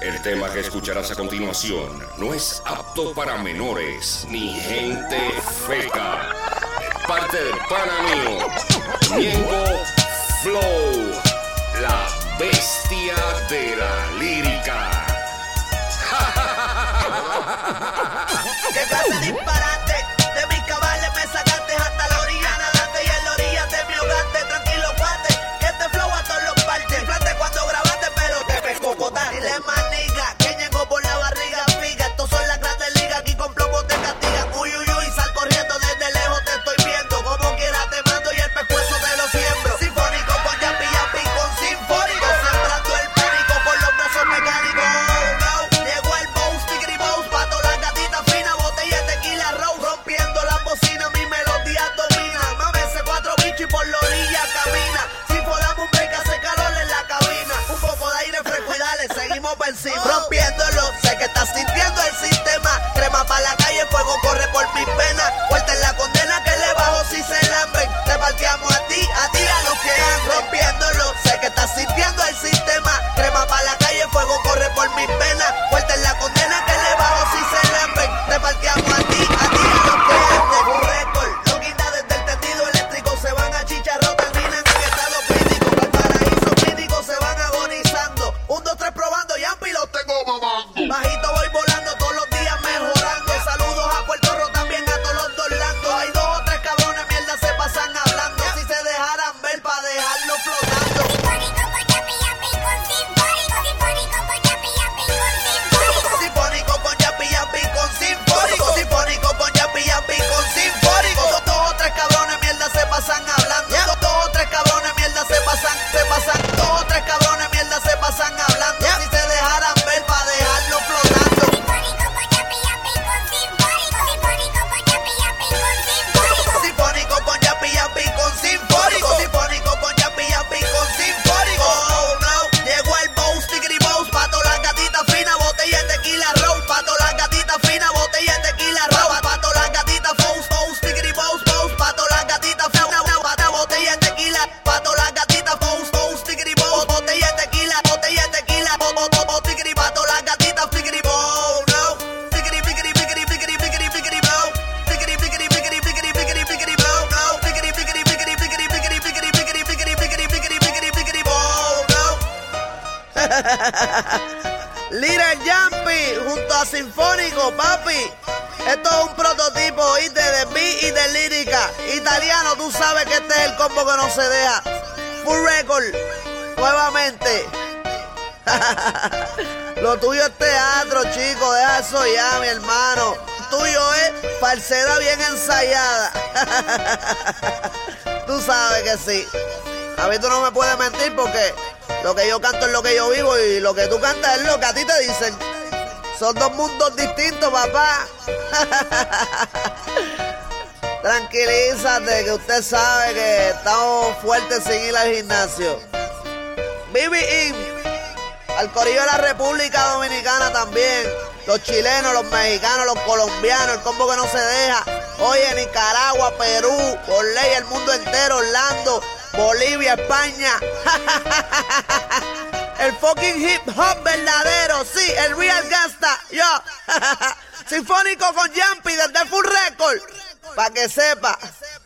El tema que escucharás a continuación no es apto para menores ni gente feca. Parte del pana mío, Ñengo Flow, la bestia de la lírica. ¿Qué clase de disparate? De mis cabales me sacaste hasta la orilla nadante y en la orilla te me ahogaste. Tranquilo, cuate, que este flow a todos los partes. Inflante cuando grabaste, pero te pescocotaste. Dile maniga, que Ñengo por la barriga figa. Estos son las grandes ligas, aquí con plomo te castigan. Uy, uy, uy, sal corriendo desde lejos, te estoy viendo. Como quiera te mando y el pescuezo te lo siembro. Sinfónico con yapi, yapi, con sinfónico. Sembrando el pánico con los brazos mecánicos. Llegó el boss, tigri boss, pato la gatita fina, botella de tequila roll, rompiendo la bocina, mi melodía domina. Mame ese 4 bichos y por la orilla camina. Si podamos un break hace calor en la cabina. Un poco de aire fresco y dale, seguimos por encima. Rompiéndolo, sé que estás sintiendo el sistema. Crema pa' la calle, fuego corre por mis venas. Vuelta en la condena que le bajo si se lamben. Te parqueamos a ti, a los que andan. Rompiéndolo, sé que estás sintiendo el sistema. Crema pa' la calle, fuego corre por mis venas. Vuelta en la condena que le bajo si se lamben. Te parqueamos a ti, a los que andan. Un récord, lo quita desde el tendido eléctrico. Se van a chicharro, terminan en estado crítico. Al paraíso crítico se van agonizando. 1, 2, 3 probando, Yampi los tengo mamando. Bajito voy volando, todos los días mejorando. Saludos a Puerto Rico, también a todos los Orlando. Hay 2 o 3 cabrones, mierda se pasan hablando. Si se dejaran ver pa' dejarlo flotando. Sinfónico con yapi, yapi, con sinfónico. Sinfónico con yapi, yapi, con sinfónico. Sinfónico con yapi, yapi, con sinfónico. Sinfónico con yapi, yapi, con sinfónico. 2 o 3 cabrones, mierda se pasan hablando. 2 o 3 cabrones, mierda se pasan. 2 o 3 cabrones, mierda se pasan hablando. Si se dejaran ver pa' dejarlo flotando. Sinfónico con yapi, yapi, con sinfónico. Sinfónico con yapi, yapi, con sinfónico. Sinfónico con yapi, yapi, con sinfónico. Sinfónico con yapi, yapi, con sinfónico. Oh no, llegó el boss, tigri boss, pato la gatita fina, botella de tequila roll. Pato la gatita fina, botella de tequila roll. Pato la gatita boss, tigri boss, pato la gatita fina, pata botella de tequila. Pato la gatita boss, tigri boss, botella de tequila, tigri, pato la gatita tigri boss, no. Tigri, tigri, tigri, tigri, tigri, tigri boss. Tigri, tigri, tigri, tigri, tigri, tigri boss, no. Tigri, tigri, tigri, tigri, tigri, tigri, tigri, tigri, tigri, tigri, tigri, tigri boss, no. Little Yampi junto a Sinfónico, papi. Esto es un prototipo, ¿oíste? De beat y de lírica. Italiano, tú sabes que este es el combo que no se deja. Full record, nuevamente. Lo tuyo es teatro, chico. Deja eso ya, mi hermano. Tuyo es falsedad bien ensayada. Tú sabes que sí. A mí tú no me puedes mentir porque lo que yo canto es lo que yo vivo y lo que tú cantas es lo que a ti te dicen. Son 2 mundos distintos, papá. Tranquilízate, que usted sabe que estamos fuertes sin ir al gimnasio. BB al corillo de la República Dominicana también. Los chilenos, los mexicanos, los colombianos, el combo que no se deja. Oye, Nicaragua, Perú, por ley el mundo entero, Orlando, Bolivia, España. El fucking hip hop verdadero, sí, el real gangsta, yo. Sinfónico con Yampi desde Full Record, pa' que sepa.